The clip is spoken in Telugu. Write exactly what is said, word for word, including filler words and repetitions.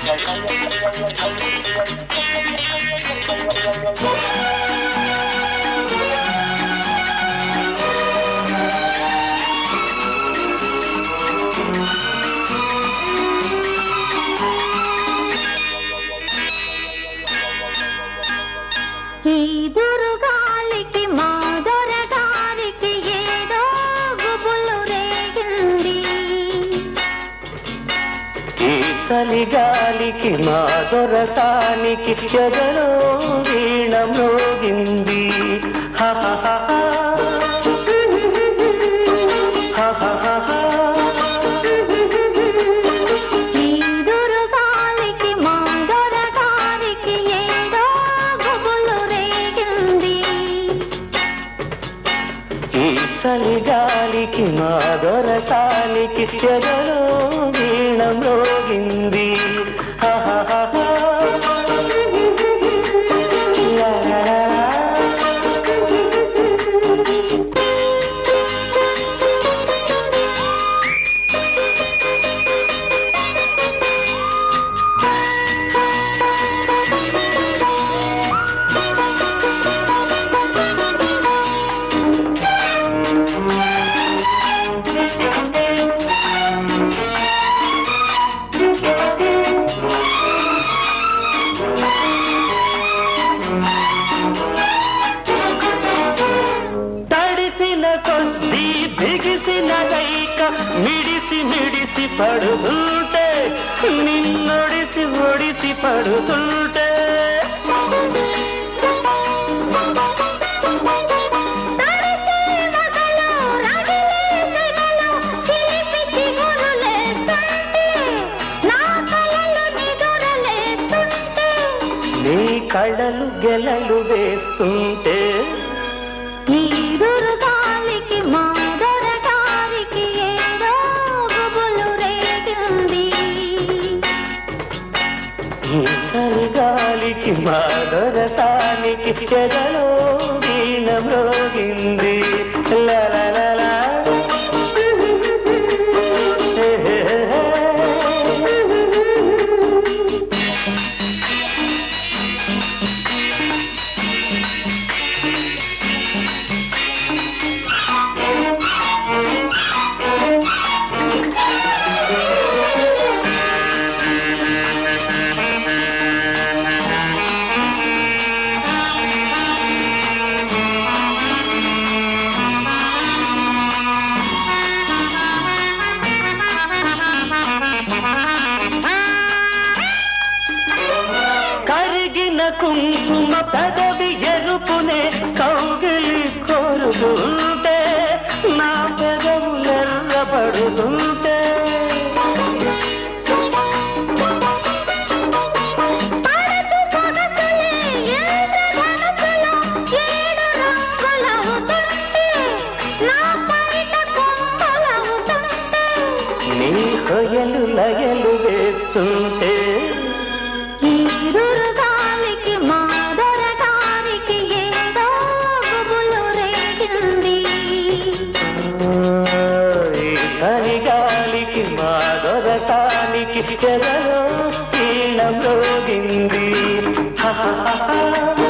ఈ దుర్గాలికి మా దొరగారికి ఏదో గుబులు రేగింది, ఈ చలిగాలికి మా దొరసానికి చెదలో వీణ మ్రోగింది. ఈ దుర్గాలికి మా దొరగారికి ఏదో గుబులు రేగింది, ఈ చలిగాలికి మా దొరసానికి చెదలో వీణ మ్రోగింది. కొద్ది బిగిసిన గైక మిడిసి మిడిసి పడుతుంటే, నిన్నొడిసి ఒడిసి పడుతుంటే, నీ కళ్ళలు గెలలు వేస్తుంటే, ఈ దుర్గాలికి మా దొరగారికి ఏదో గుబులు రేగింది, ఈ చలిగాలికి మా దొరసానికి చెదలో వీణ మ్రోగింది. లలలలా కుంకుమ పెదవి ఎరుపునే కౌగిలి కోరుతుంటే, నా పెదవులెర్రబడుతుంటే, నీ హొయలు లయలు వేస్తుంటే, ఈ దుర్గాలికి మా దొరగారికి ఏదో గుబులు రేగింది, ఈ చలిగాలికి మా దొరసానికి చెదలో వీణ మ్రోగింది.